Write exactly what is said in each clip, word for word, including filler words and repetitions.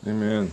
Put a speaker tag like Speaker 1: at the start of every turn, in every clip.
Speaker 1: Amen.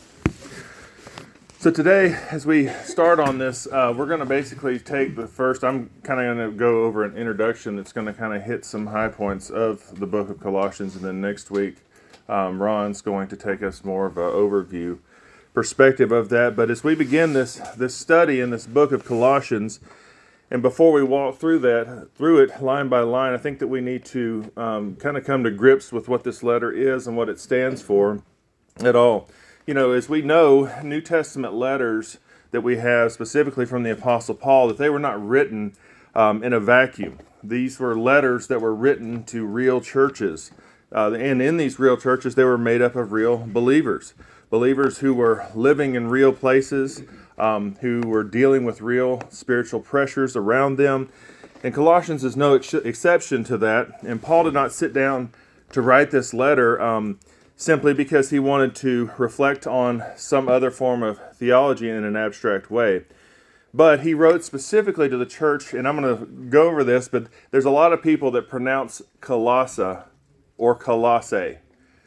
Speaker 1: So today, as we start on this, uh, we're going to basically take the first, I'm kind of going to go over an introduction that's going to kind of hit some high points of the book of Colossians, and then next week, um, Ron's going to take us more of an overview perspective of that. But as we begin this, this study in this book of Colossians, and before we walk through that, through it line by line, I think that we need to um, kind of come to grips with what this letter is and what it stands for at all. You know, as we know, New Testament letters that we have specifically from the Apostle Paul, that they were not written um, in a vacuum. These were letters that were written to real churches. Uh, and in these real churches, they were made up of real believers. Believers who were living in real places, um, who were dealing with real spiritual pressures around them. And Colossians is no ex- exception to that. And Paul did not sit down to write this letter um, simply because he wanted to reflect on some other form of theology in an abstract way. But he wrote specifically to the church, and I'm going to go over this, but there's a lot of people that pronounce Colossa or Colossae.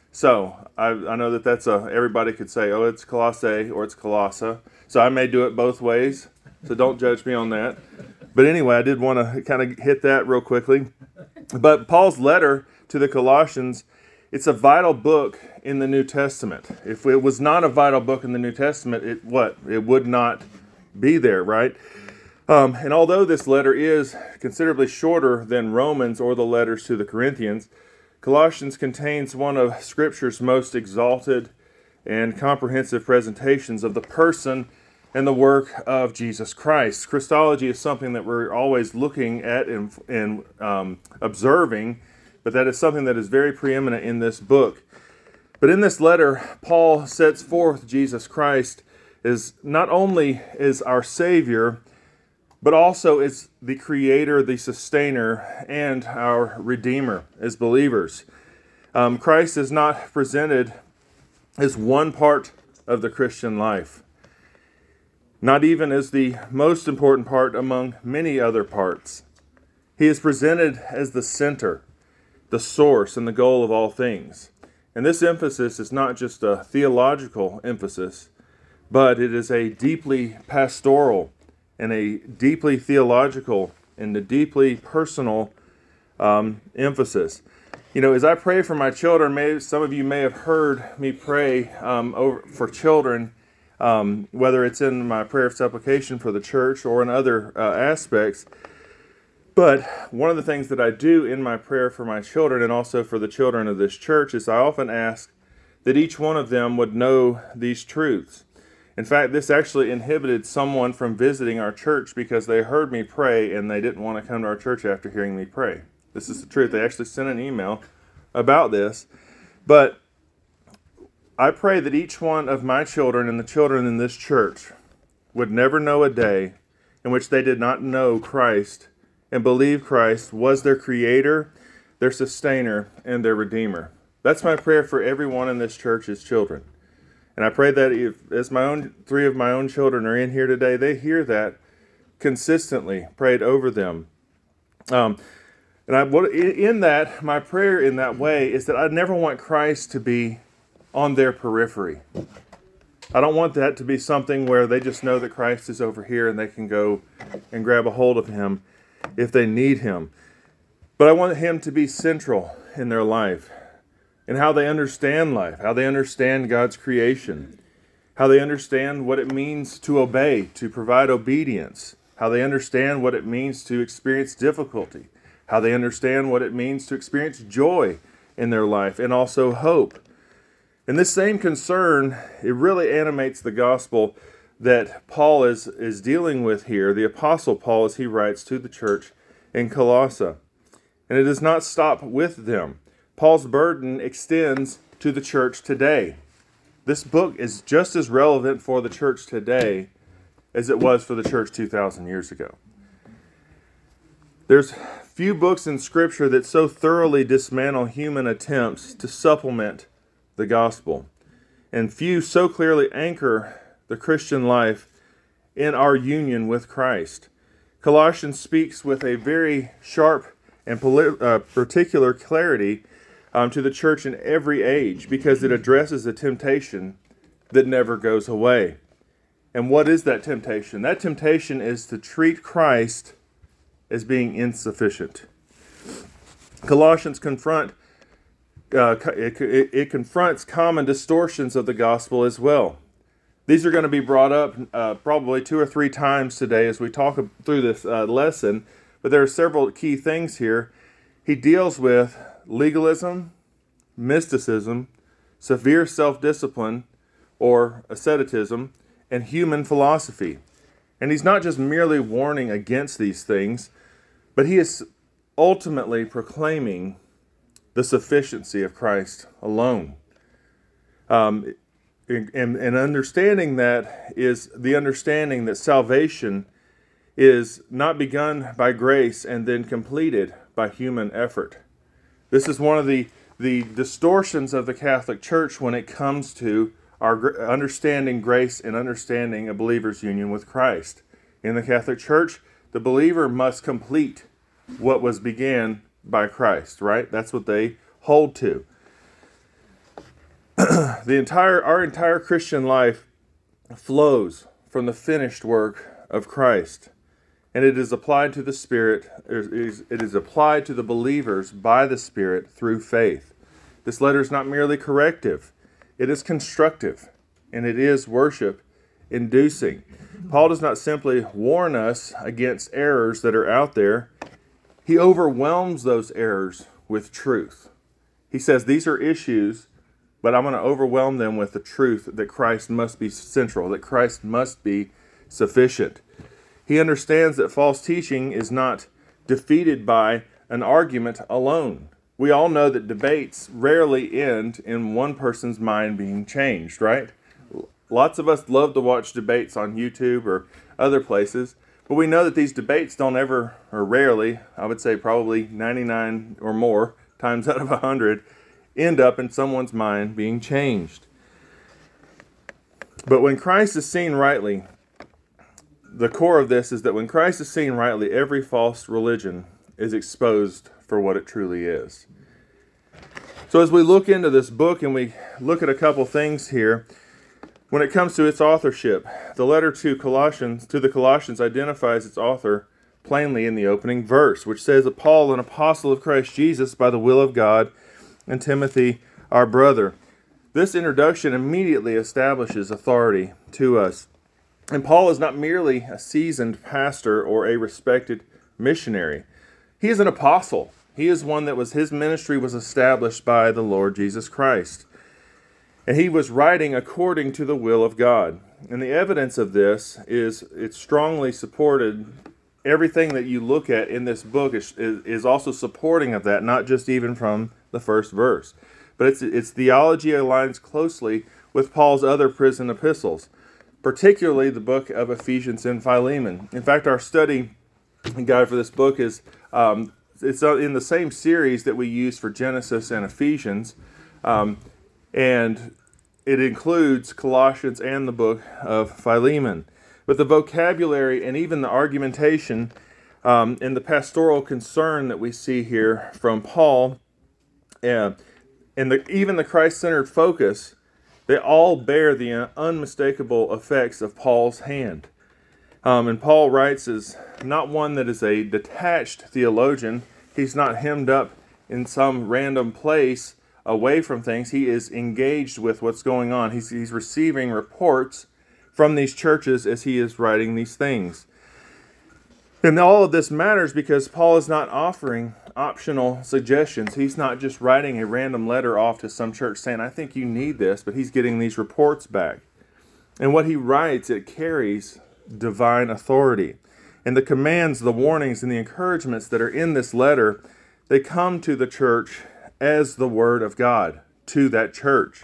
Speaker 1: So I, I know that that's a, everybody could say, oh, it's Colossae or it's Colossa. So I may do it both ways, so don't judge me on that. But anyway, I did want to kind of hit that real quickly. But Paul's letter to the Colossians, it's a vital book in the New Testament. If it was not a vital book in the New Testament, it what? It would not be there, right? Um, and although this letter is considerably shorter than Romans or the letters to the Corinthians, Colossians contains one of Scripture's most exalted and comprehensive presentations of the person and the work of Jesus Christ. Christology is something that we're always looking at and, and um, observing, but that is something that is very preeminent in this book. But in this letter, Paul sets forth Jesus Christ as not only is our Savior, but also is the Creator, the Sustainer, and our Redeemer as believers. Um, Christ is not presented as one part of the Christian life, not even as the most important part among many other parts. He is presented as the center, the source, and the goal of all things. And this emphasis is not just a theological emphasis, but it is a deeply pastoral and a deeply theological and a deeply personal um, emphasis. You know, as I pray for my children, may, some of you may have heard me pray um, over for children, um, whether it's in my prayer of supplication for the church or in other uh, aspects. But one of the things that I do in my prayer for my children and also for the children of this church is I often ask that each one of them would know these truths. In fact, this actually inhibited someone from visiting our church because they heard me pray and they didn't want to come to our church after hearing me pray. This is the truth. They actually sent an email about this. But I pray that each one of my children and the children in this church would never know a day in which they did not know Christ and believe Christ was their Creator, their Sustainer, and their Redeemer. That's my prayer for everyone in this church's children. And I pray that if, as my own three of my own children are in here today, they hear that consistently prayed over them. Um, and I, what, in that, my prayer in that way is that I never want Christ to be on their periphery. I don't want that to be something where they just know that Christ is over here and they can go and grab a hold of Him if they need Him. But I want Him to be central in their life, and how they understand life, how they understand God's creation, how they understand what it means to obey, to provide obedience, how they understand what it means to experience difficulty, how they understand what it means to experience joy in their life, and also hope. And this same concern, it really animates the gospel that Paul is, is dealing with here, the Apostle Paul, as he writes to the church in Colossae. And it does not stop with them. Paul's burden extends to the church today. This book is just as relevant for the church today as it was for the church two thousand years ago. There's few books in Scripture that so thoroughly dismantle human attempts to supplement the gospel, and few so clearly anchor the Christian life in our union with Christ. Colossians speaks with a very sharp and uh, particular clarity um, to the church in every age, because it addresses a temptation that never goes away. And what is that temptation? That temptation is to treat Christ as being insufficient. Colossians confront uh, it, it, it confronts common distortions of the gospel as well. These are going to be brought up uh, probably two or three times today as we talk through this uh, lesson, but there are several key things here. He deals with legalism, mysticism, severe self-discipline or asceticism, and human philosophy. And he's not just merely warning against these things, but he is ultimately proclaiming the sufficiency of Christ alone. Um, and, and understanding that is the understanding that salvation is not begun by grace and then completed by human effort. This is one of the, the distortions of the Catholic Church when it comes to our understanding grace and understanding a believer's union with Christ. In the Catholic Church, the believer must complete what was began by Christ, right? That's what they hold to. The entire our entire Christian life flows from the finished work of Christ, and it is applied to the Spirit. It is, it is applied to the believers by the Spirit through faith. This letter is not merely corrective; it is constructive, and it is worship-inducing. Paul does not simply warn us against errors that are out there. He overwhelms those errors with truth. He says these are issues, but I'm going to overwhelm them with the truth that Christ must be central, that Christ must be sufficient. He understands that false teaching is not defeated by an argument alone. We all know that debates rarely end in one person's mind being changed, right? Lots of us love to watch debates on YouTube or other places, but we know that these debates don't ever, or rarely, I would say probably ninety-nine or more times out of one hundred, end up in someone's mind being changed. But when Christ is seen rightly, the core of this is that when Christ is seen rightly, every false religion is exposed for what it truly is. So as we look into this book and we look at a couple things here, when it comes to its authorship, the letter to Colossians, to the Colossians identifies its author plainly in the opening verse, which says that Paul, an apostle of Christ Jesus by the will of God, and Timothy, our brother. This introduction immediately establishes authority to us. And Paul is not merely a seasoned pastor or a respected missionary. He is an apostle. He is one that was, his ministry was established by the Lord Jesus Christ. And he was writing according to the will of God. And the evidence of this is it's strongly supported. Everything that you look at in this book is, is, is also supporting of that, not just even from the first verse. But its, its theology aligns closely with Paul's other prison epistles, particularly the book of Ephesians and Philemon. In fact, our study guide for this book is um, it's in the same series that we use for Genesis and Ephesians. Um, And it includes Colossians and the book of Philemon. But the vocabulary and even the argumentation um, and the pastoral concern that we see here from Paul uh, and the, even the Christ-centered focus, they all bear the unmistakable effects of Paul's hand. Um, and Paul writes as not one that is a detached theologian. He's not hemmed up in some random place away from things. He is engaged with what's going on. He's, he's receiving reports from these churches as he is writing these things. And all of this matters because Paul is not offering optional suggestions. He's not just writing a random letter off to some church saying, I think you need this, but he's getting these reports back. And what he writes, it carries divine authority. And the commands, the warnings, and the encouragements that are in this letter, they come to the church as the Word of God to that church.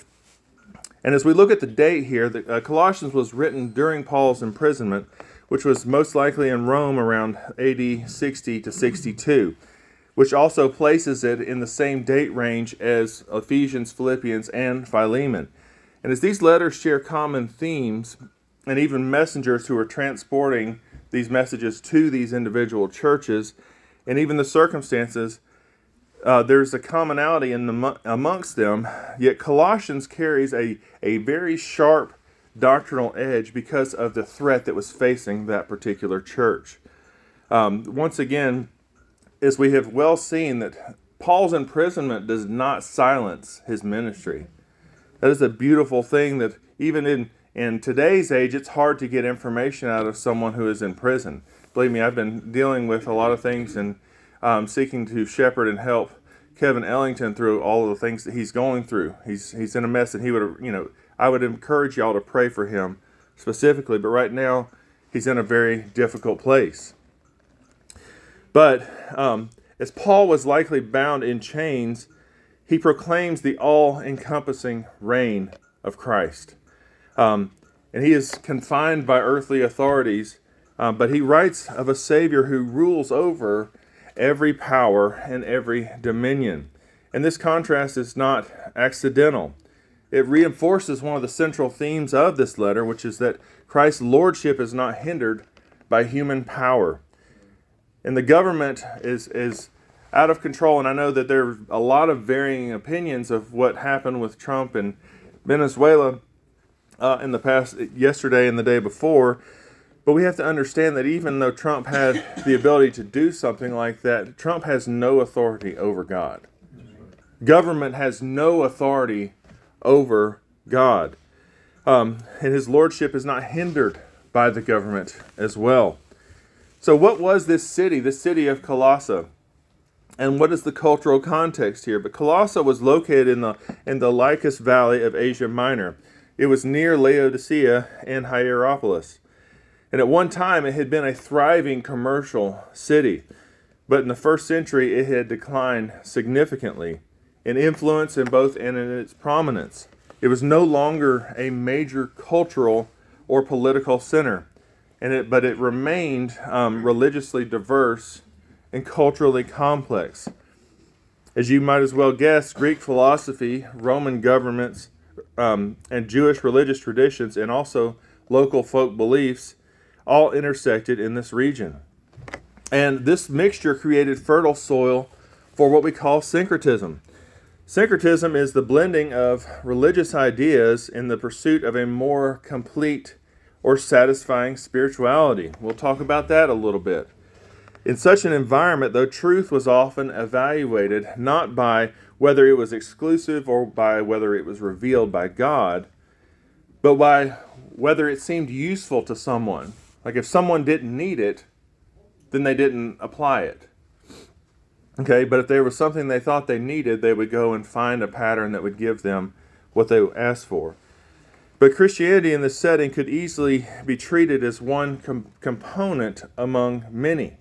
Speaker 1: And as we look at the date here, the uh, Colossians was written during Paul's imprisonment, which was most likely in Rome around A D sixty to sixty-two, which also places it in the same date range as Ephesians, Philippians, and Philemon. And as these letters share common themes, and even messengers who are transporting these messages to these individual churches, and even the circumstances uh, there's a commonality in the, amongst them, yet Colossians carries a, a very sharp doctrinal edge because of the threat that was facing that particular church. Um, once again, as we have well seen, that Paul's imprisonment does not silence his ministry. That is a beautiful thing that even in, in today's age, it's hard to get information out of someone who is in prison. Believe me, I've been dealing with a lot of things and um, seeking to shepherd and help Kevin Ellington through all of the things that he's going through. He's he's in a mess, and he would, you know, I would encourage y'all to pray for him specifically. But right now, he's in a very difficult place. But um, as Paul was likely bound in chains, he proclaims the all-encompassing reign of Christ. Um, and he is confined by earthly authorities, um, but he writes of a Savior who rules over every power and every dominion. And this contrast is not accidental. It reinforces one of the central themes of this letter, which is that Christ's lordship is not hindered by human power. And the government is is out of control, and I know that there are a lot of varying opinions of what happened with Trump and Venezuela uh, in the past, yesterday and the day before, but we have to understand that even though Trump had the ability to do something like that, Trump has no authority over God. Government has no authority over God. Um, and his lordship is not hindered by the government as well. So what was this city, the city of Colossae? And what is the cultural context here? But Colossae was located in the in the Lycus Valley of Asia Minor. It was near Laodicea and Hierapolis. And at one time it had been a thriving commercial city. But in the first century it had declined significantly in influence and both and in its prominence. It was no longer a major cultural or political center. And it, but it remained um, religiously diverse and culturally complex. As you might as well guess, Greek philosophy, Roman governments, um, and Jewish religious traditions, and also local folk beliefs all intersected in this region. And this mixture created fertile soil for what we call syncretism. Syncretism is the blending of religious ideas in the pursuit of a more complete or satisfying spirituality. We'll talk about that a little bit. In such an environment, though, truth was often evaluated not by whether it was exclusive or by whether it was revealed by God, but by whether it seemed useful to someone. Like if someone didn't need it, then they didn't apply it. Okay, but if there was something they thought they needed, they would go and find a pattern that would give them what they asked for. But Christianity in this setting could easily be treated as one com- component among many.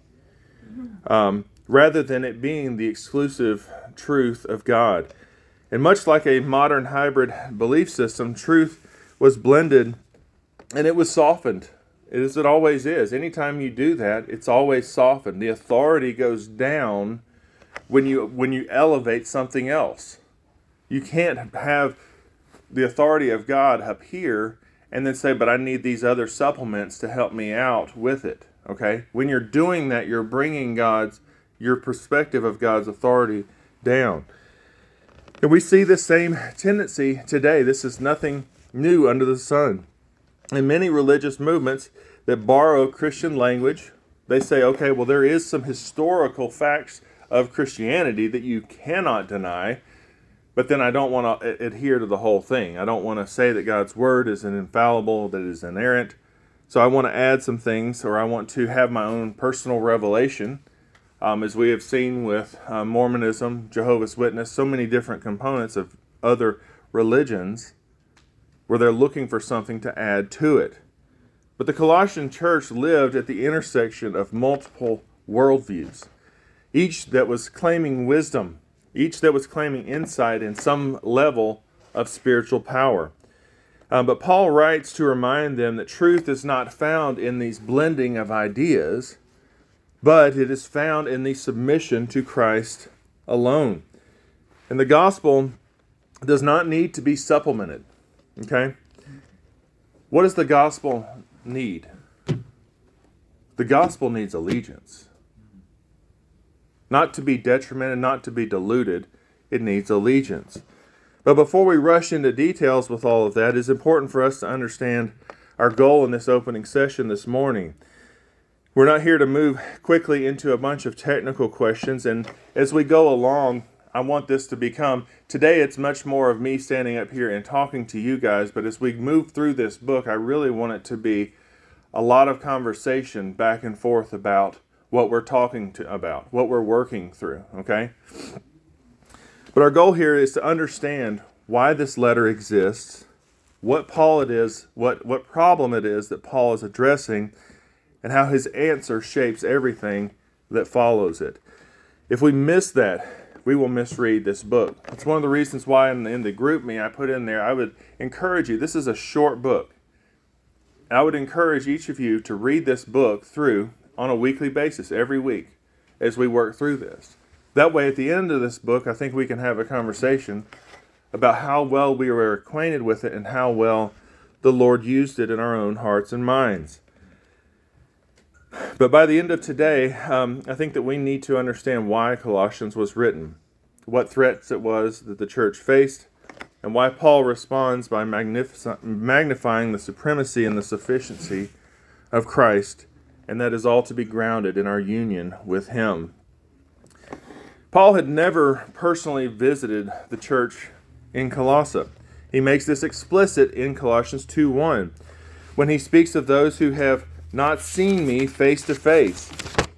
Speaker 1: Um, rather than it being the exclusive truth of God. And much like a modern hybrid belief system, truth was blended and it was softened, as it always is. Anytime you do that, it's always softened. The authority goes down when you when you elevate something else. You can't have the authority of God up here and then say, but I need these other supplements to help me out with it. Okay? When you're doing that, you're bringing God's, your perspective of God's authority down. And we see the same tendency today. This is nothing new under the sun. In many religious movements that borrow Christian language, they say, okay, well, there is some historical facts of Christianity that you cannot deny, but then I don't want to adhere to the whole thing. I don't want to say that God's word is an infallible, that it is inerrant. So I want to add some things, or I want to have my own personal revelation, um, as we have seen with uh, Mormonism, Jehovah's Witness, so many different components of other religions where they're looking for something to add to it. But the Colossian church lived at the intersection of multiple worldviews, each that was claiming wisdom, each that was claiming insight and some level of spiritual power. Um, but Paul writes to remind them that truth is not found in these blending of ideas, but it is found in the submission to Christ alone. And the gospel does not need to be supplemented. Okay? What does the gospel need? The gospel needs allegiance. not to be detrimented, not to be diluted. It needs allegiance. But before we rush into details with all of that, it's important for us to understand our goal in this opening session this morning. We're not here to move quickly into a bunch of technical questions, and as we go along, I want this to become, today it's much more of me standing up here and talking to you guys, but as we move through this book, I really want it to be a lot of conversation back and forth about what we're talking to about, what we're working through, okay? But our goal here is to understand why this letter exists, what Paul it is, what, what problem it is that Paul is addressing, and how his answer shapes everything that follows it. If we miss that, we will misread this book. It's one of the reasons why in the, in the group me I put in there, I would encourage you, this is a short book. I would encourage each of you to read this book through on a weekly basis, every week, as we work through this. That way, at the end of this book, I think we can have a conversation about how well we were acquainted with it and how well the Lord used it in our own hearts and minds. But by the end of today, um, I think that we need to understand why Colossians was written, what threats it was that the church faced, and why Paul responds by magnific- magnifying the supremacy and the sufficiency of Christ, and that is all to be grounded in our union with Him. Paul had never personally visited the church in Colossae. He makes this explicit in Colossians two one, when he speaks of those who have not seen me face to face.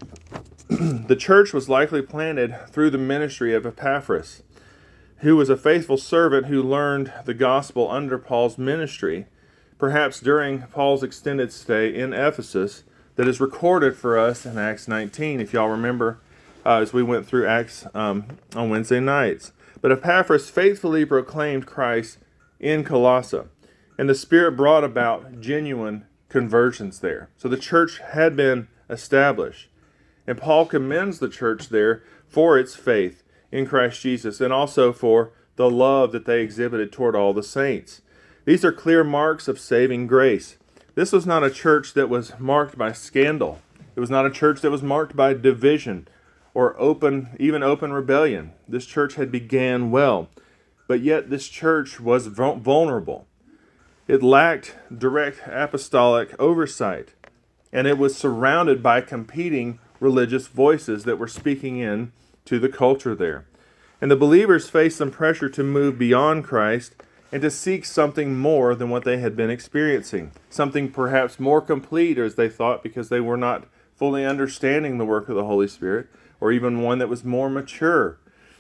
Speaker 1: The church was likely planted through the ministry of Epaphras, who was a faithful servant who learned the gospel under Paul's ministry, perhaps during Paul's extended stay in Ephesus, that is recorded for us in Acts nineteen, if y'all remember, uh, as we went through Acts um, on Wednesday nights. But Epaphras faithfully proclaimed Christ in Colossae, and the Spirit brought about genuine conversions there. So the church had been established. And Paul commends the church there for its faith in Christ Jesus and also for the love that they exhibited toward all the saints. These are clear marks of saving grace. This was not a church that was marked by scandal. It was not a church that was marked by division or open, even open rebellion. This church had began well, but yet this church was vulnerable. It lacked direct apostolic oversight, and it was surrounded by competing religious voices that were speaking in to the culture there. And the believers faced some pressure to move beyond Christ and to seek something more than what they had been experiencing, something perhaps more complete, as they thought, because they were not fully understanding the work of the Holy Spirit, or even one that was more mature.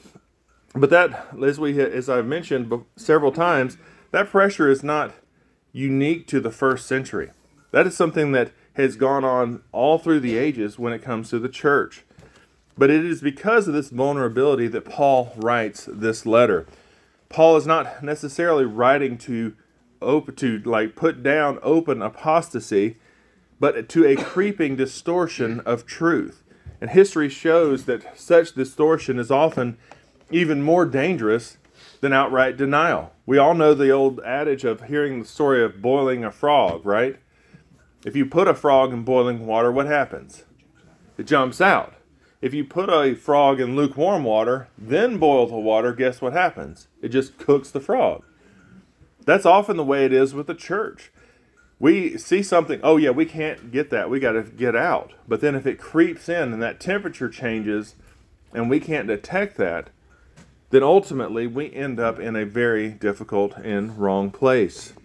Speaker 1: But that, as we, as I've mentioned several times, that pressure is not unique to the first century. That is something that has gone on all through the ages when it comes to the church. But it is because of this vulnerability that Paul writes this letter. Paul is not necessarily writing to open, to like put down open apostasy, but to a creeping distortion of truth. And history shows that such distortion is often even more dangerous than outright denial. We all know the old adage of hearing the story of boiling a frog, right? If you put a frog in boiling water, what happens? It jumps out. If you put a frog in lukewarm water, then boil the water, guess what happens? It just cooks the frog. That's often the way it is with the church. We see something, oh yeah, we can't get that, we got to get out. But then if it creeps in and that temperature changes and we can't detect that, then ultimately we end up in a very difficult and wrong place.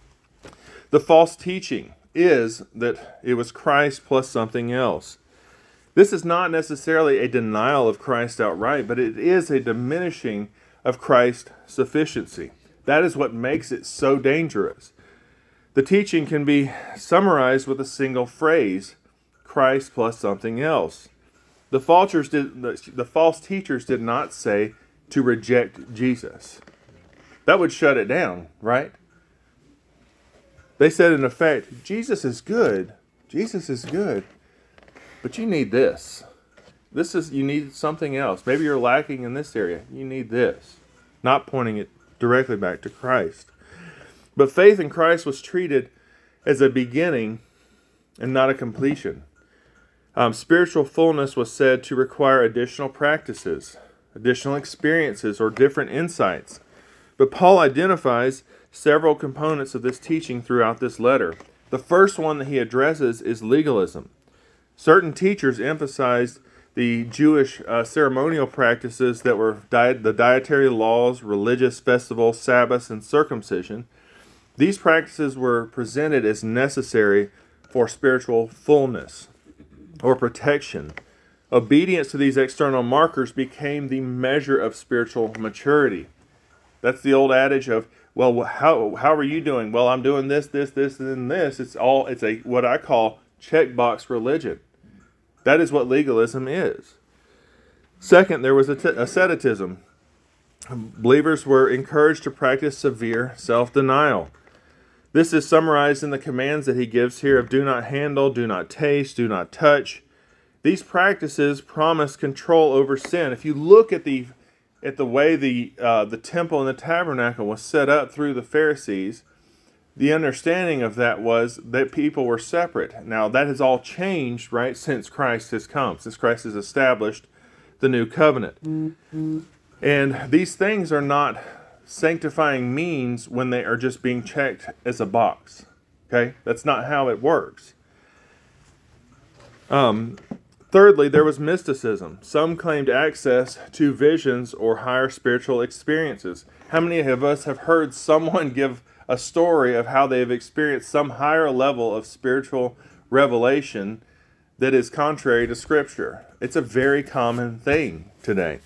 Speaker 1: The false teaching is that it was Christ plus something else. This is not necessarily a denial of Christ outright, but it is a diminishing of Christ's sufficiency. That is what makes it so dangerous. The teaching can be summarized with a single phrase, Christ plus something else. The falters did, the, the false teachers did not say to reject Jesus. That would shut it down, right? They said, in effect, Jesus is good. Jesus is good. But you need this. This is, you need something else. Maybe you're lacking in this area. You need this. Not pointing it directly back to Christ. But faith in Christ was treated as a beginning and not a completion. Um, spiritual fullness was said to require additional practices, additional experiences, or different insights. But Paul identifies several components of this teaching throughout this letter. The first one that he addresses is legalism. Certain teachers emphasized the Jewish uh, ceremonial practices that were diet, the dietary laws, religious festivals, Sabbaths, and circumcision. These practices were presented as necessary for spiritual fullness or protection. Obedience to these external markers became the measure of spiritual maturity. That's the old adage of, well, how how are you doing? Well, I'm doing this, this, this, and this. It's all it's a what I call checkbox religion. That is what legalism is. Second, there was asceticism. Believers were encouraged to practice severe self-denial. This is summarized in the commands that he gives here of do not handle, do not taste, do not touch. These practices promise control over sin. If you look at the at the way the uh, the temple and the tabernacle was set up through the Pharisees, the understanding of that was that people were separate. Now that has all changed, right, since Christ has come, since Christ has established the new covenant. Mm-hmm. And these things are not sanctifying means when they are just being checked as a box. Okay? That's not how it works. Um, thirdly, there was mysticism. Some claimed access to visions or higher spiritual experiences. How many of us have heard someone give a story of how they've experienced some higher level of spiritual revelation that is contrary to Scripture? It's a very common thing today.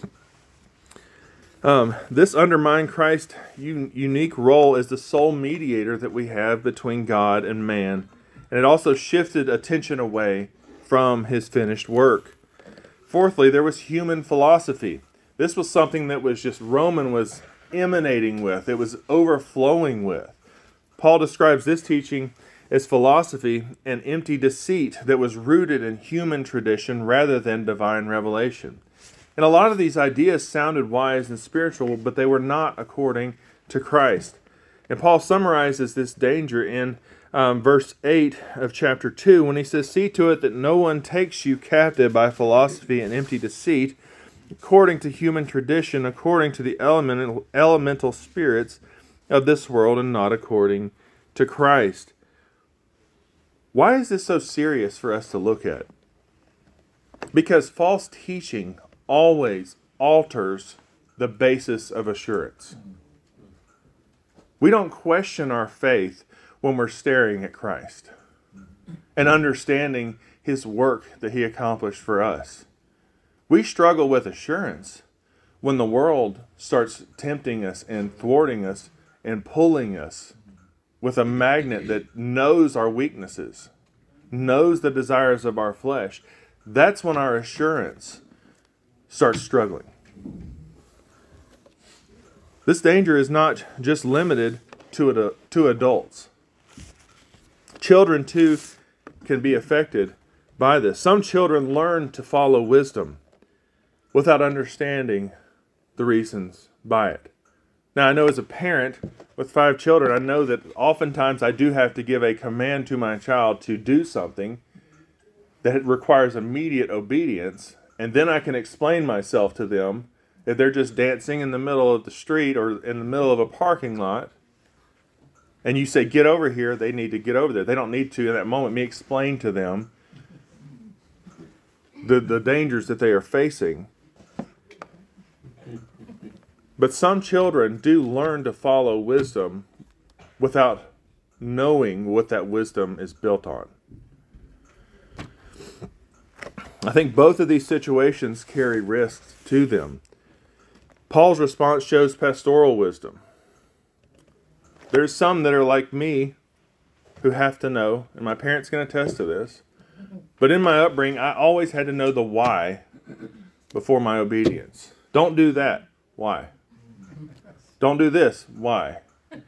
Speaker 1: Um, this undermined Christ's un- unique role as the sole mediator that we have between God and man, and it also shifted attention away from his finished work. Fourthly, there was human philosophy. This was something that was just Roman was emanating with, it was overflowing with. Paul describes this teaching as philosophy and empty deceit that was rooted in human tradition rather than divine revelation. And a lot of these ideas sounded wise and spiritual, but they were not according to Christ. And Paul summarizes this danger in um, verse eight of chapter two when he says, "See to it that no one takes you captive by philosophy and empty deceit, according to human tradition, according to the elemental, elemental spirits of this world, and not according to Christ." Why is this so serious for us to look at? Because false teaching always alters the basis of assurance. We don't question our faith when we're staring at Christ and understanding his work that he accomplished for us. We struggle with assurance when the world starts tempting us and thwarting us and pulling us with a magnet that knows our weaknesses, knows the desires of our flesh. That's when our assurance starts struggling. This danger is not just limited to ad- to adults. Children, too, can be affected by this. Some children learn to follow wisdom without understanding the reasons by it. Now, I know as a parent with five children, I know that oftentimes I do have to give a command to my child to do something that requires immediate obedience, and then I can explain myself to them. If they're just dancing in the middle of the street or in the middle of a parking lot, and you say, get over here, they need to get over there. They don't need to, in that moment, me explain to them the, the dangers that they are facing. But some children do learn to follow wisdom without knowing what that wisdom is built on. I think both of these situations carry risks to them. Paul's response shows pastoral wisdom. There's some that are like me who have to know, and my parents can attest to this, but in my upbringing, I always had to know the why before my obedience. Don't do that. Why? Don't do this. Why?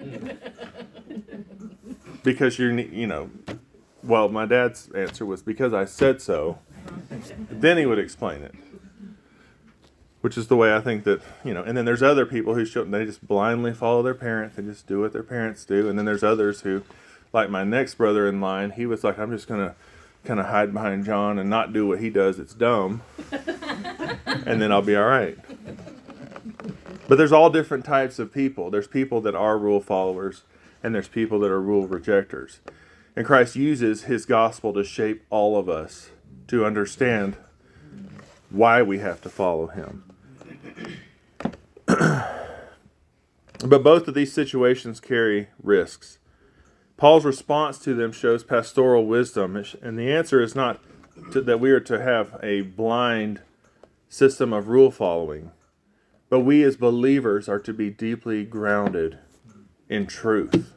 Speaker 1: Because you're, you know, well, my dad's answer was because I said so. Then he would explain it. Which is the way I think that, you know, and then there's other people who show, they just blindly follow their parents and just do what their parents do. And then there's others who, like my next brother in line, he was like, I'm just going to kind of hide behind John and not do what he does. It's dumb. And then I'll be all right. But there's all different types of people. There's people that are rule followers, and there's people that are rule rejectors. And Christ uses his gospel to shape all of us to understand why we have to follow him. But both of these situations carry risks. Paul's response to them shows pastoral wisdom, and the answer is not to, that we are to have a blind system of rule following, but we as believers are to be deeply grounded in truth.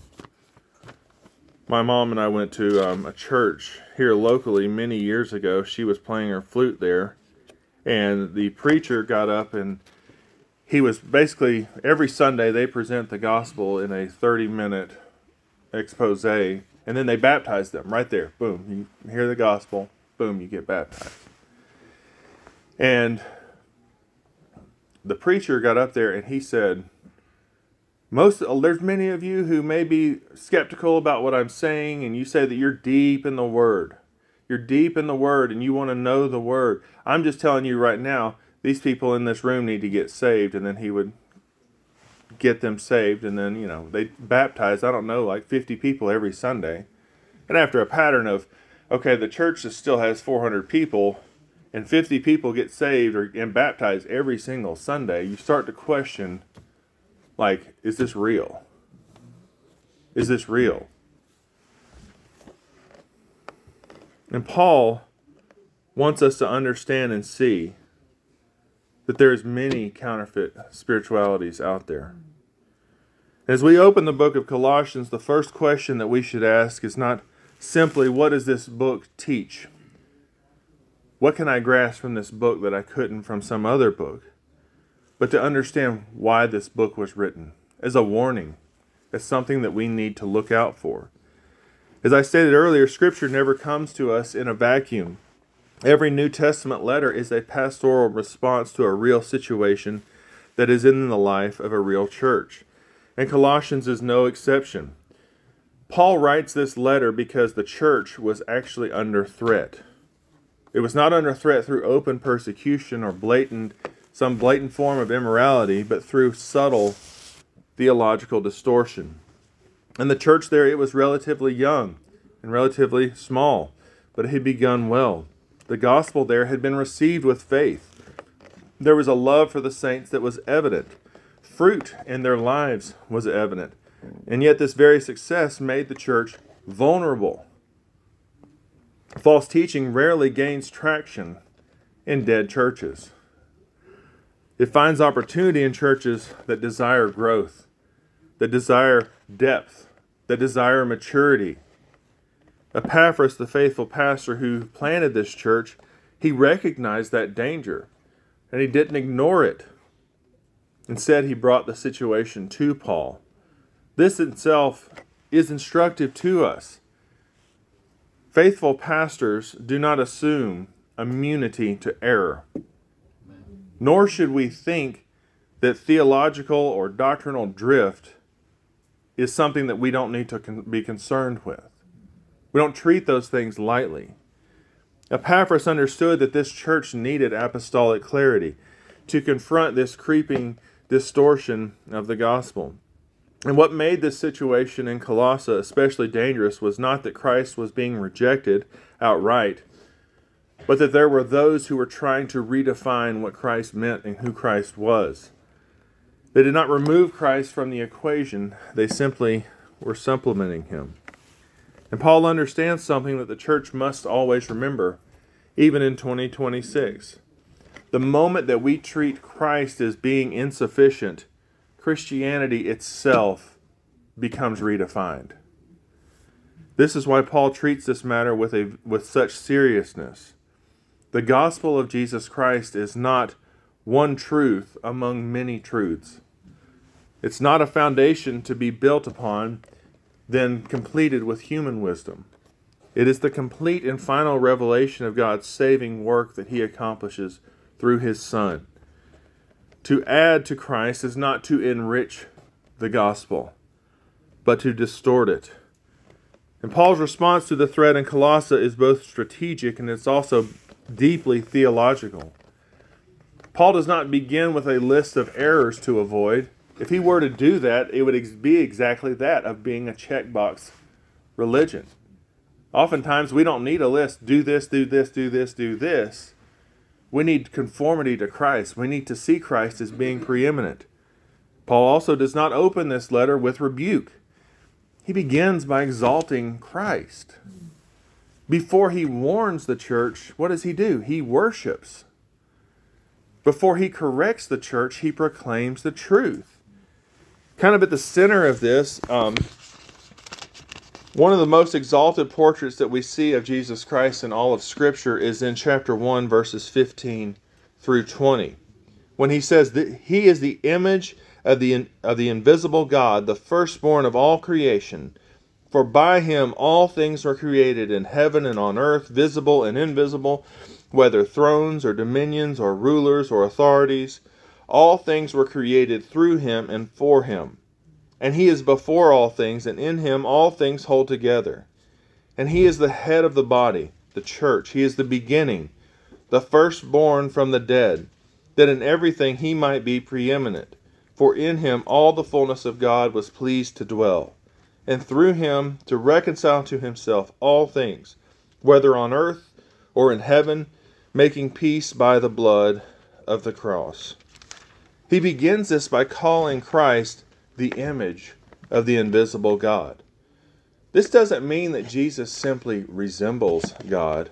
Speaker 1: My mom and I went to um, a church here locally many years ago. She was playing her flute there, and the preacher got up, and he was basically, every Sunday they present the gospel in a thirty-minute expose, and then they baptize them right there. Boom, you hear the gospel, boom, you get baptized. And the preacher got up there and he said, Most there's many of you who may be skeptical about what I'm saying, and you say that you're deep in the Word. You're deep in the Word and you want to know the Word. I'm just telling you right now, these people in this room need to get saved. And then he would get them saved, and then, you know, they baptized, I don't know, like fifty people every Sunday. And after a pattern of, okay, the church still has four hundred people, and fifty people get saved or and baptized every single Sunday, you start to question, like, is this real? Is this real? And Paul wants us to understand and see that there's many counterfeit spiritualities out there. As we open the book of Colossians, the first question that we should ask is not simply, what does this book teach? What can I grasp from this book that I couldn't from some other book? But to understand why this book was written, as a warning, as something that we need to look out for. As I stated earlier, Scripture never comes to us in a vacuum. Every New Testament letter is a pastoral response to a real situation that is in the life of a real church. And Colossians is no exception. Paul writes this letter because the church was actually under threat. It was not under threat through open persecution or blatant, some blatant form of immorality, but through subtle theological distortion. And the church there, it was relatively young and relatively small, but it had begun well. The gospel there had been received with faith. There was a love for the saints that was evident. Fruit in their lives was evident. And yet this very success made the church vulnerable. False teaching rarely gains traction in dead churches. It finds opportunity in churches that desire growth, that desire depth, that desire maturity. Epaphras, the faithful pastor who planted this church, he recognized that danger, and he didn't ignore it. Instead, he brought the situation to Paul. This itself is instructive to us. Faithful pastors do not assume immunity to error, nor should we think that theological or doctrinal drift is something that we don't need to con- be concerned with. We don't treat those things lightly. Epaphras understood that this church needed apostolic clarity to confront this creeping distortion of the gospel. And what made this situation in Colossae especially dangerous was not that Christ was being rejected outright, but that there were those who were trying to redefine what Christ meant and who Christ was. They did not remove Christ from the equation, they simply were supplementing him. And Paul understands something that the church must always remember, even in twenty twenty-six. The moment that we treat Christ as being insufficient, Christianity itself becomes redefined. This is why Paul treats this matter with a with such seriousness. The gospel of Jesus Christ is not one truth among many truths. It's not a foundation to be built upon, then completed with human wisdom. It is the complete and final revelation of God's saving work that he accomplishes through his Son. To add to Christ is not to enrich the gospel, but to distort it. And Paul's response to the threat in Colossae is both strategic and it's also deeply theological. Paul does not begin with a list of errors to avoid. If he were to do that, it would be exactly that, of being a checkbox religion. Oftentimes, we don't need a list. Do this, do this, do this, do this. We need conformity to Christ. We need to see Christ as being preeminent. Paul also does not open this letter with rebuke. He begins by exalting Christ. Before he warns the church, what does he do? He worships. Before he corrects the church, he proclaims the truth. Kind of at the center of this, um, one of the most exalted portraits that we see of Jesus Christ in all of Scripture is in chapter one, verses fifteen through twenty. When he says that he is the image of the, of the invisible God, the firstborn of all creation. For by him all things were created in heaven and on earth, visible and invisible, whether thrones or dominions or rulers or authorities. All things were created through him and for him. And he is before all things, and in him all things hold together. And he is the head of the body, the church. He is the beginning, the firstborn from the dead, that in everything he might be preeminent. For in him all the fullness of God was pleased to dwell, and through him to reconcile to himself all things, whether on earth or in heaven, making peace by the blood of the cross. He begins this by calling Christ the image of the invisible God. This doesn't mean that Jesus simply resembles God.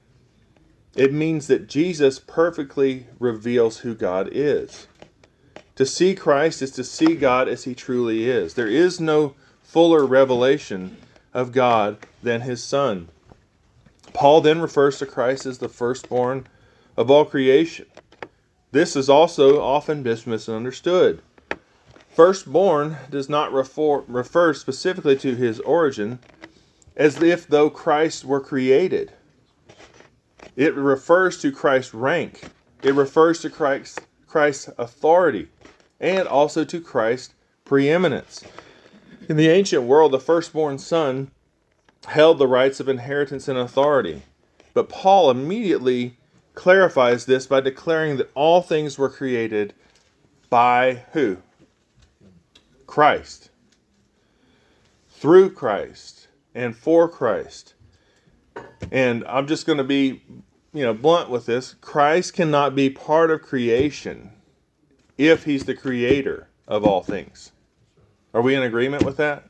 Speaker 1: It means that Jesus perfectly reveals who God is. To see Christ is to see God as he truly is. There is no fuller revelation of God than his Son. Paul then refers to Christ as the firstborn of all creation. This is also often misunderstood. Firstborn does not refer, refer specifically to his origin, as if though Christ were created. It refers to Christ's rank. It refers to Christ's, Christ's authority, and also to Christ's preeminence. In the ancient world, the firstborn son held the rights of inheritance and authority. But Paul immediately clarifies this by declaring that all things were created by who? Christ. Through Christ and for Christ. And I'm just going to be, you know, blunt with this. Christ cannot be part of creation if he's the creator of all things. Are we in agreement with that?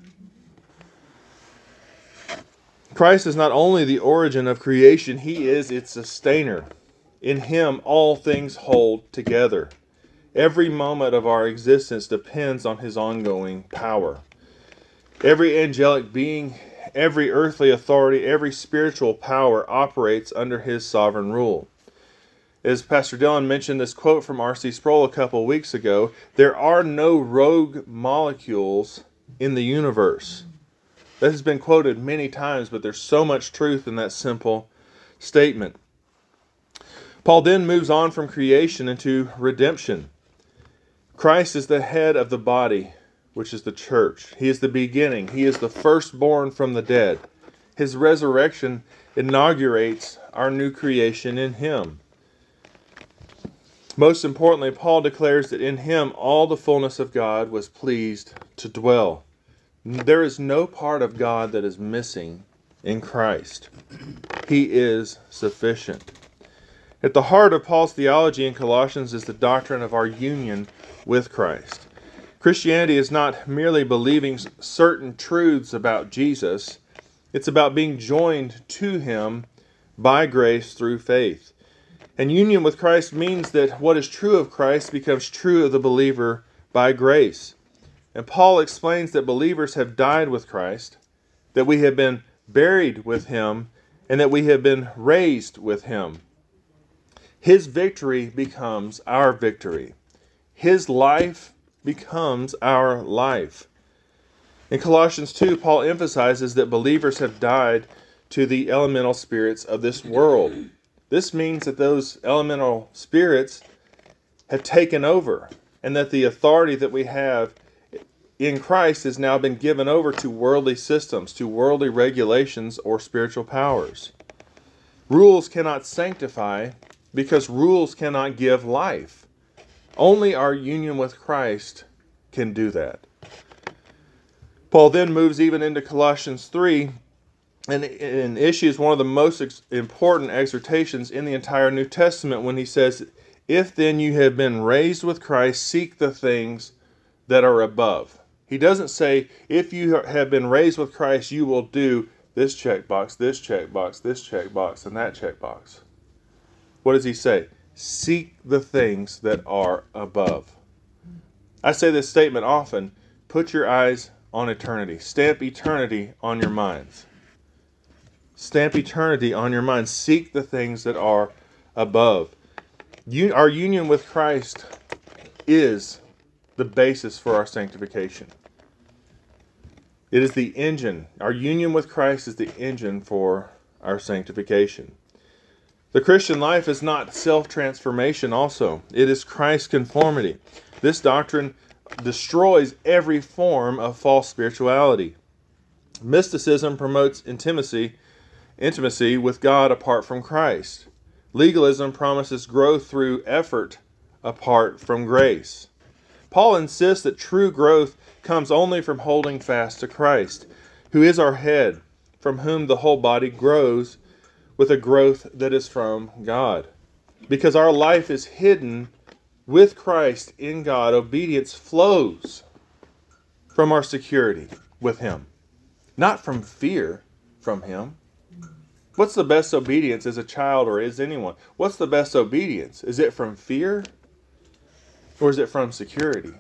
Speaker 1: Christ is not only the origin of creation, he is its sustainer. In him, all things hold together. Every moment of our existence depends on his ongoing power. Every angelic being, every earthly authority, every spiritual power operates under his sovereign rule. As Pastor Dylan mentioned this quote from R C Sproul a couple weeks ago, there are no rogue molecules in the universe. That has been quoted many times, but there's so much truth in that simple statement. Paul then moves on from creation into redemption. Christ is the head of the body, which is the church. He is the beginning. He is the firstborn from the dead. His resurrection inaugurates our new creation in him. Most importantly, Paul declares that in him all the fullness of God was pleased to dwell. There is no part of God that is missing in Christ. He is sufficient. At the heart of Paul's theology in Colossians is the doctrine of our union with Christ. Christianity is not merely believing certain truths about Jesus. It's about being joined to him by grace through faith. And union with Christ means that what is true of Christ becomes true of the believer by grace. And Paul explains that believers have died with Christ, that we have been buried with him, and that we have been raised with him. His victory becomes our victory. His life becomes our life. In Colossians two, Paul emphasizes that believers have died to the elemental spirits of this world. This means that those elemental spirits have taken over, and that the authority that we have in Christ has now been given over to worldly systems, to worldly regulations or spiritual powers. Rules cannot sanctify because rules cannot give life. Only our union with Christ can do that. Paul then moves even into Colossians three and, and issues one of the most ex- important exhortations in the entire New Testament when he says, "If then you have been raised with Christ, seek the things that are above." He doesn't say, if you have been raised with Christ, you will do this checkbox, this checkbox, this checkbox, and that checkbox. What does he say? Seek the things that are above. I say this statement often. Put your eyes on eternity. Stamp eternity on your minds. Stamp eternity on your minds. Seek the things that are above. You, our union with Christ is the basis for our sanctification. It is the engine. Our union with Christ is the engine for our sanctification. The Christian life is not self-transformation also. It is Christ conformity. This doctrine destroys every form of false spirituality. Mysticism promotes intimacy, intimacy with God apart from Christ. Legalism promises growth through effort apart from grace. Paul insists that true growth comes only from holding fast to Christ, who is our head, from whom the whole body grows with a growth that is from God. Because our life is hidden with Christ in God, obedience flows from our security with Him. Not from fear from Him. What's the best obedience as a child or as anyone? What's the best obedience? Is it from fear or is it from security?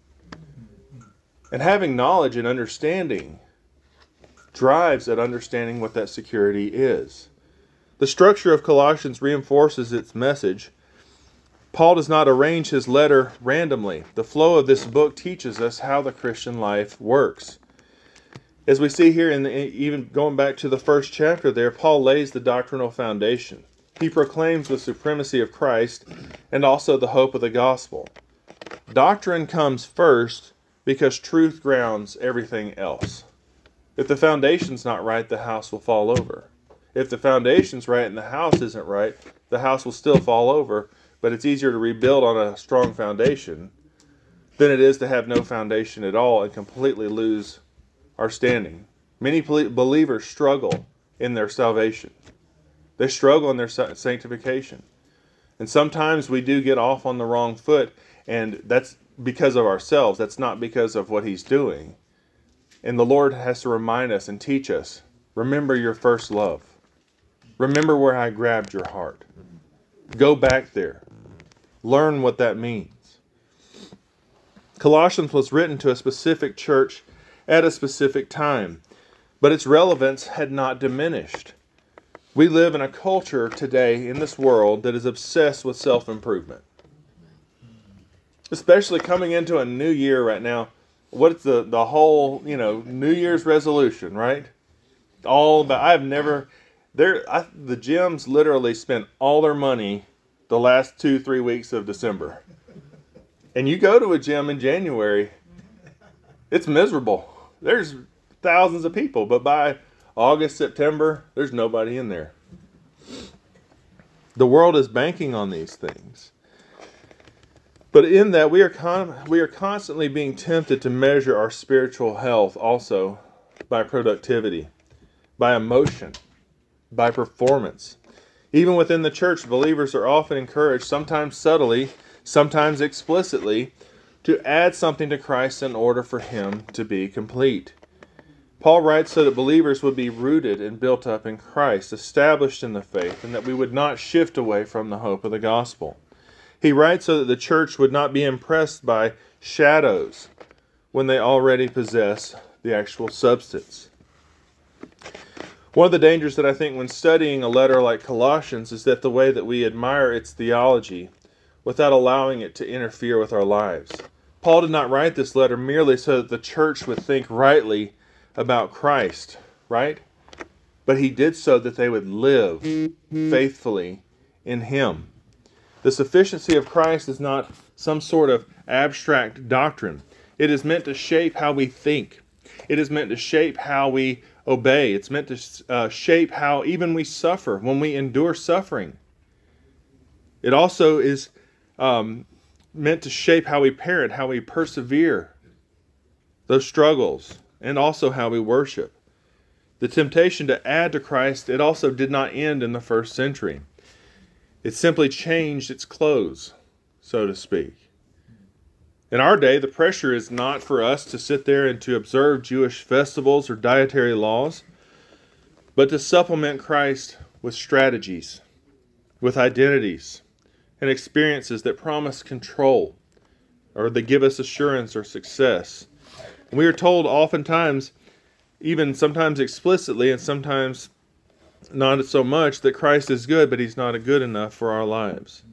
Speaker 1: And having knowledge and understanding drives that understanding what that security is. The structure of Colossians reinforces its message. Paul does not arrange his letter randomly. The flow of this book teaches us how the Christian life works. As we see here, in the, even going back to the first chapter there, Paul lays the doctrinal foundation. He proclaims the supremacy of Christ and also the hope of the gospel. Doctrine comes first because truth grounds everything else. If the foundation's not right, the house will fall over. If the foundation's right and the house isn't right, the house will still fall over, but it's easier to rebuild on a strong foundation than it is to have no foundation at all and completely lose our standing. Many believers struggle in their salvation. They struggle in their sanctification. And sometimes we do get off on the wrong foot, and that's because of ourselves. That's not because of what He's doing. And the Lord has to remind us and teach us, remember your first love. Remember where I grabbed your heart. Go back there. Learn what that means. Colossians was written to a specific church at a specific time, but its relevance had not diminished. We live in a culture today in this world that is obsessed with self-improvement. Especially coming into a new year right now. What's the, the whole, you know, New Year's resolution, right? All about, I've never, there, I, the gyms literally spent all their money the last two, three weeks of December. And you go to a gym in January, it's miserable. There's thousands of people, but by August, September, there's nobody in there. The world is banking on these things. But in that, we are con- we are constantly being tempted to measure our spiritual health also by productivity, by emotion, by performance. Even within the church, believers are often encouraged, sometimes subtly, sometimes explicitly, to add something to Christ in order for Him to be complete. Paul writes so that believers would be rooted and built up in Christ, established in the faith, and that we would not shift away from the hope of the gospel. He writes so that the church would not be impressed by shadows when they already possess the actual substance. One of the dangers that I think when studying a letter like Colossians is that the way that we admire its theology without allowing it to interfere with our lives. Paul did not write this letter merely so that the church would think rightly about Christ, right? But he did so that they would live faithfully in Him. The sufficiency of Christ is not some sort of abstract doctrine. It is meant to shape how we think. It is meant to shape how we obey. It's meant to uh, shape how even we suffer, when we endure suffering. It also is um, meant to shape how we parent, how we persevere those struggles, and also how we worship. The temptation to add to Christ, it also did not end in the first century. It simply changed its clothes, so to speak. In our day, the pressure is not for us to sit there and to observe Jewish festivals or dietary laws, but to supplement Christ with strategies, with identities, and experiences that promise control, or that give us assurance or success. And we are told oftentimes, even sometimes explicitly and sometimes not so much, that Christ is good, but He's not good enough for our lives.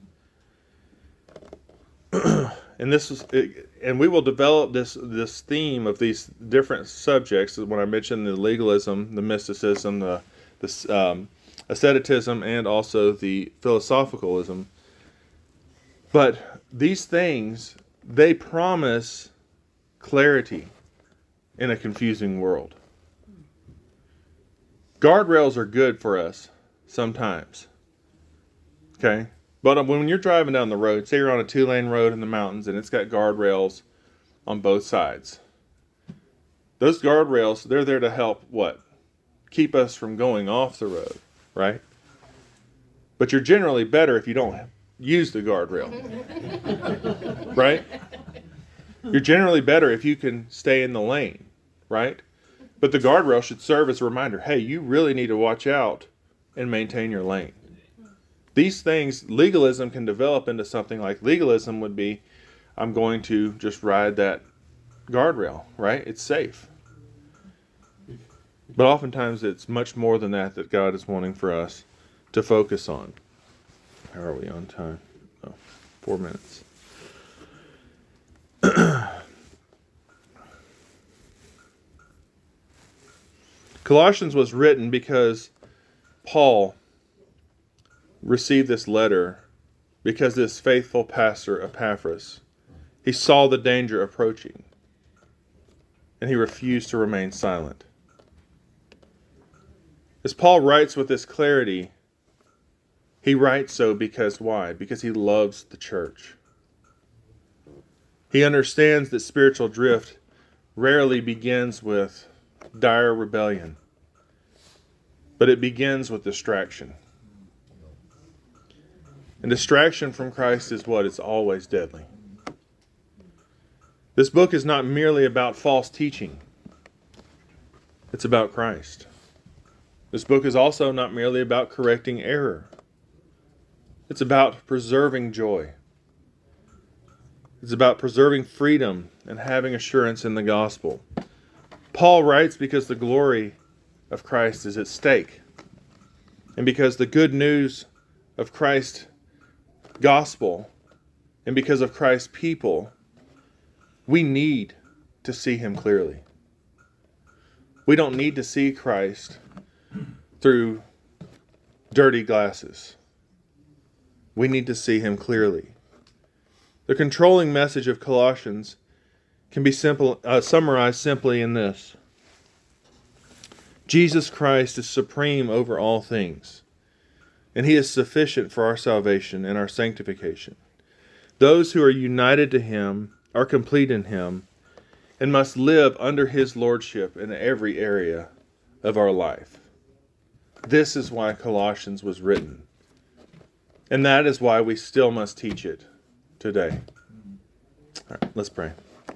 Speaker 1: And this is, and we will develop this this theme of these different subjects. When I mentioned the legalism, the mysticism, the the um, asceticism, and also the philosophicalism. But these things, they promise clarity in a confusing world. Guardrails are good for us sometimes. Okay? But when you're driving down the road, say you're on a two-lane road in the mountains and it's got guardrails on both sides. Those guardrails, they're there to help what? Keep us from going off the road, right? But you're generally better if you don't use the guardrail, right? You're generally better if you can stay in the lane, right? But the guardrail should serve as a reminder, hey, you really need to watch out and maintain your lane. These things, legalism can develop into something like legalism would be, I'm going to just ride that guardrail, right? It's safe. But oftentimes it's much more than that that God is wanting for us to focus on. How are we on time? Oh, four minutes. Colossians was written because Paul received this letter because this faithful pastor, Epaphras, he saw the danger approaching and he refused to remain silent. As Paul writes with this clarity, he writes so because why? Because he loves the church. He understands that spiritual drift rarely begins with dire rebellion, but it begins with distraction. And distraction from Christ is what? It's always deadly. This book is not merely about false teaching. It's about Christ. This book is also not merely about correcting error. It's about preserving joy. It's about preserving freedom and having assurance in the gospel. Paul writes because the glory of Christ is at stake. And because the good news of Christ's gospel and because of Christ's people, we need to see Him clearly. We don't need to see Christ through dirty glasses. We need to see Him clearly. The controlling message of Colossians can be simple, uh, summarized simply in this. Jesus Christ is supreme over all things, and He is sufficient for our salvation and our sanctification. Those who are united to Him are complete in Him and must live under His lordship in every area of our life. This is why Colossians was written, and that is why we still must teach it today. All right, let's pray.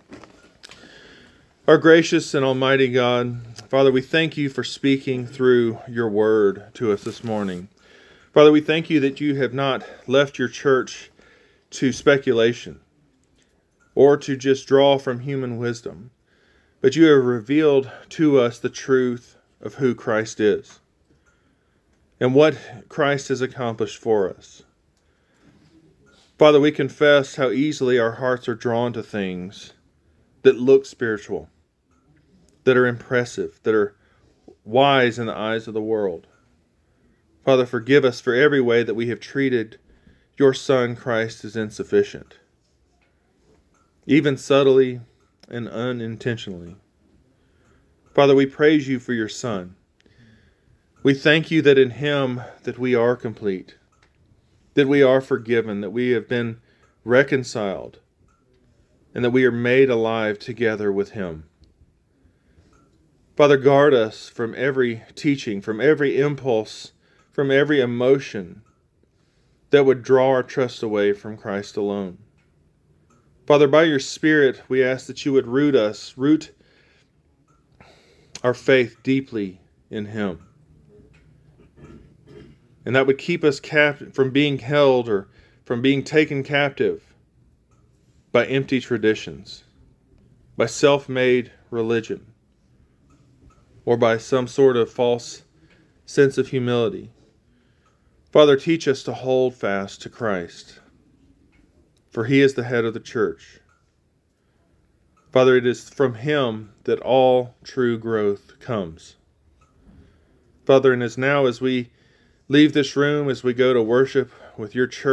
Speaker 1: Our gracious and almighty God, Father, we thank You for speaking through Your word to us this morning. Father, we thank You that You have not left Your church to speculation or to just draw from human wisdom, but You have revealed to us the truth of who Christ is and what Christ has accomplished for us. Father, we confess how easily our hearts are drawn to things that look spiritual, that are impressive, that are wise in the eyes of the world. Father, forgive us for every way that we have treated Your Son Christ as insufficient, even subtly and unintentionally. Father, we praise you for your Son. We thank you that in him that we are complete, that we are forgiven, that we have been reconciled, and that we are made alive together with him. Father, guard us from every teaching, from every impulse, from every emotion that would draw our trust away from Christ alone. Father, by your Spirit, we ask that you would root us, root our faith deeply in him. And that would keep us cap- from being held or from being taken captive by empty traditions, by self-made religion, or by some sort of false sense of humility. Father, teach us to hold fast to Christ, for he is the head of the church. Father, it is from him that all true growth comes. Father, and as now as we leave this room, as we go to worship with your church,